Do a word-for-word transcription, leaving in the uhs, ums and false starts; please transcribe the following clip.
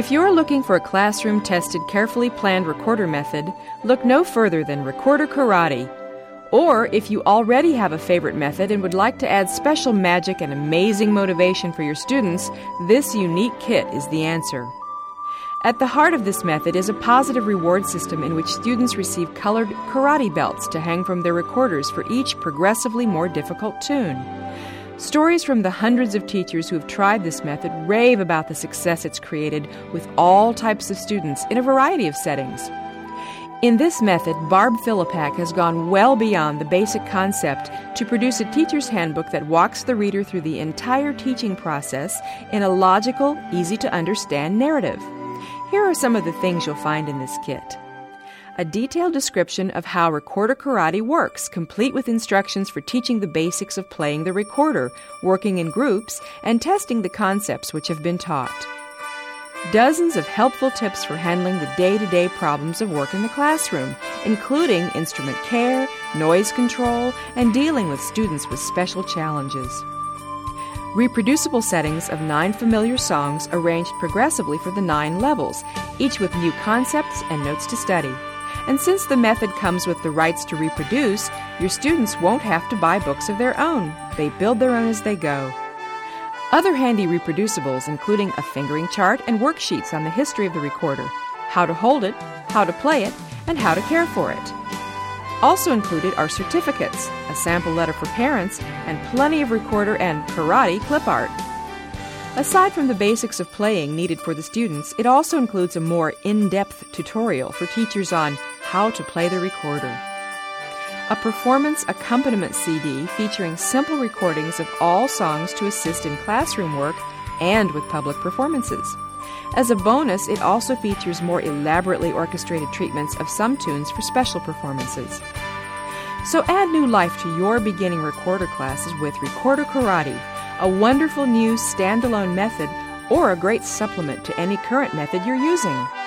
If you're looking for a classroom-tested, carefully planned recorder method, look no further than Recorder Karate. Or if you already have a favorite method and would like to add special magic and amazing motivation for your students, this unique kit is the answer. At the heart of this method is a positive reward system in which students receive colored karate belts to hang from their recorders for each progressively more difficult tune. Stories from the hundreds of teachers who have tried this method rave about the success it's created with all types of students in a variety of settings. In this method, Barb Philippak has gone well beyond the basic concept to produce a teacher's handbook that walks the reader through the entire teaching process in a logical, easy-to-understand narrative. Here are some of the things you'll find in this kit. A detailed description of how Recorder Karate works, complete with instructions for teaching the basics of playing the recorder, working in groups, and testing the concepts which have been taught. Dozens of helpful tips for handling the day-to-day problems of work in the classroom, including instrument care, noise control, and dealing with students with special challenges. Reproducible settings of nine familiar songs arranged progressively for the nine levels, each with new concepts and notes to study. And since the method comes with the rights to reproduce, your students won't have to buy books of their own. They build their own as they go. Other handy reproducibles including a fingering chart and worksheets on the history of the recorder, how to hold it, how to play it, and how to care for it. Also included are certificates, a sample letter for parents, and plenty of recorder and karate clip art. Aside from the basics of playing needed for the students, it also includes a more in-depth tutorial for teachers on how to play the recorder. A performance accompaniment C D featuring simple recordings of all songs to assist in classroom work and with public performances. As a bonus, it also features more elaborately orchestrated treatments of some tunes for special performances. So add new life to your beginning recorder classes with Recorder Karate, a wonderful new standalone method or a great supplement to any current method you're using.